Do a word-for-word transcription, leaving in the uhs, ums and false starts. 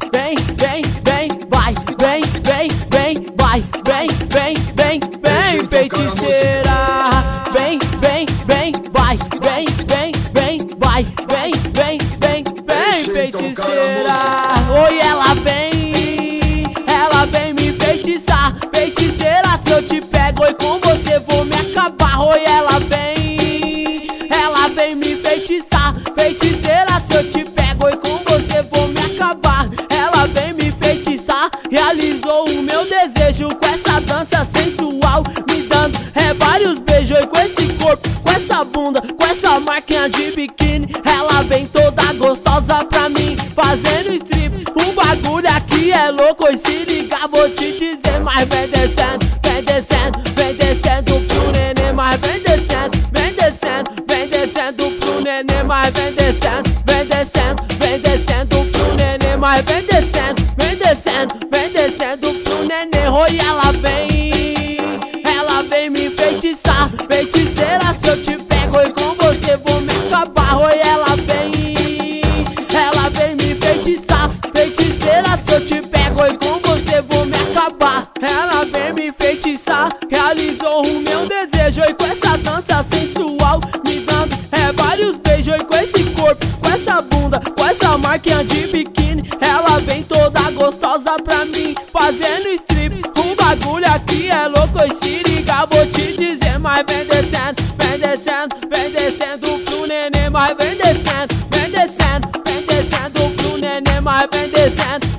vem, vem, vem, vai, vem, vem, vem, vai, vem, vem, vem, vem, feiticeira. Vem, vem, vem, vai, vem, vem, vem, vai, vem, vem, vem, vem, feiticeira. Oi, ela vem, ela vem me feitiçar. Feiticeira, se eu te pego, oi, com você vou me acabar. Oi, ela vem, ela vem me feitiçar. Feiticeira, se eu te pego, oi, com você vou me acabar. Ela vem me feitiçar, realizou o meu desejo com essa dança sensual, me dando é vários beijos. E com esse corpo, com essa bunda, com essa marquinha de biquíni, ela vem toda gostosa pra mim, fazendo strip. O bagulho aqui é louco, e se ligar vou te dizer. Mas vem descendo, vem descendo, vem descendo pro neném. Mas vem descendo, vem descendo, vem descendo pro neném. Mas vem descendo, vem descendo, vem descendo pro neném. Mas vem descendo, vem descendo, vem descendo pro neném. Oi, ela vem, ela vem me feitiçar. Feiticeira, se eu te pego, oi, com você vou me acabar. Oi, ela vem, ela vem me feitiçar. Feiticeira, se eu te pego, oi, com você vou me acabar. Ela vem me feitiçar, realizou o meu desejo. E com essa dança sensual, me dando é vários beijos. E com esse corpo, com essa bunda, com essa marquinha de biquíni, ela vem toda gostosa pra mim, fazendo strip. O bagulho aqui é louco, e se ligar vou te dizer. Mas vem descendo, vem descendo, vem descendo pro neném. Mas vem descendo, vem descendo, vem descendo pro neném. Mas vem descendo,